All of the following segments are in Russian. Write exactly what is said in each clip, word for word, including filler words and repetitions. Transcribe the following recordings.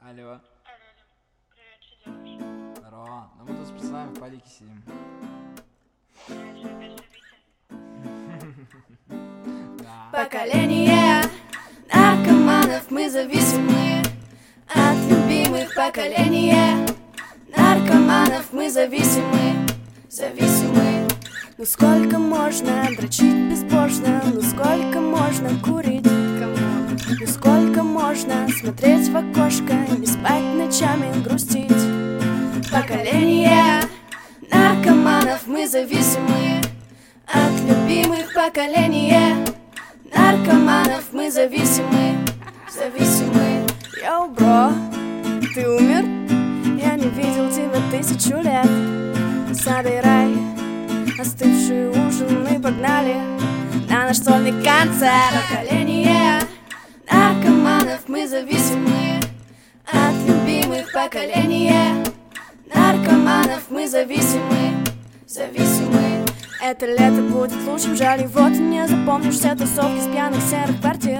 Алло. Алло, привет, что делаешь? Здорово. Ну мы тут с пацанами в палике сидим. Привет, что опять любите? Да. Поколение наркоманов, мы зависимы от любимых. Поколение наркоманов, мы зависимы, зависимы. Ну сколько можно дрочить безбожно, ну сколько можно курить, ну сколько можно смотреть в окошко, не спать ночами, грустить. Поколение наркоманов, мы зависимы от любимых. Поколение наркоманов, мы зависимы, зависимы. Йоу, бро, ты умер? Я не видел тебя тысячу лет. Собирай остывший ужин, мы погнали на наш сольный концерт. Поколение наркоманов, мы зависимы от любимых. Поколение наркоманов, мы зависимы, зависимы. Это лето будет лучшим, жаль, его ты не запомнишь. Все тусовки с пьяных серых квартир.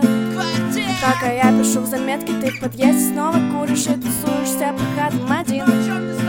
Пока я пишу в заметке, ты в подъезде снова куришь и тусуешься по хатам один.